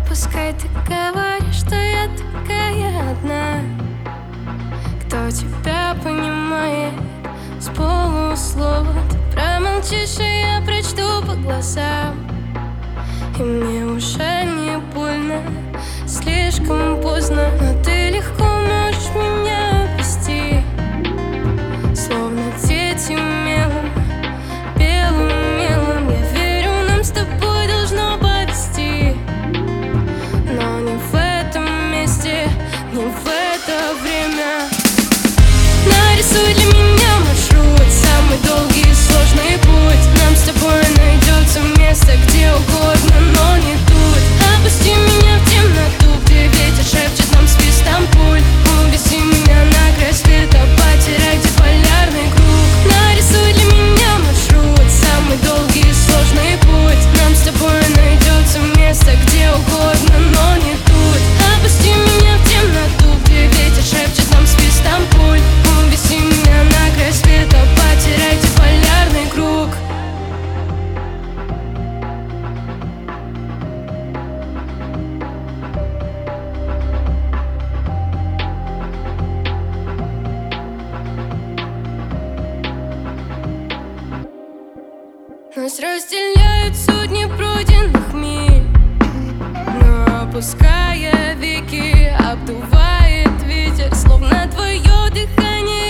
Пускай ты говоришь, что я такая одна. Кто тебя понимает с полуслова? Ты промолчишь, и я прочту по глазам. И мне уже не больно, слишком поздно. Но ты легко можешь меня обвести, словно дети мелом, белым мелом. Я верю, нам с тобой должно повезти, но не в этом месте, не в это время. Нарисуй для меня маршрут, самый долгий и сложный путь. Нам с тобой найдется место где угодно, но не тут. Опусти меня в темноту, где ветер шепчет нам свистом пуль. Увези меня на край света, потеряй, где полярный круг. Нарисуй для меня маршрут, самый долгий и сложный путь. Нам с тобой найдется место где угодно, но не тут. Опусти меня в темноту, где ветер шепчет нам свистом пуль. Увези меня на край света, потеряй, где полярный круг. Нас разделяют сотни пройденных миль, но опуская веки, обдувает ветер, словно твое дыхание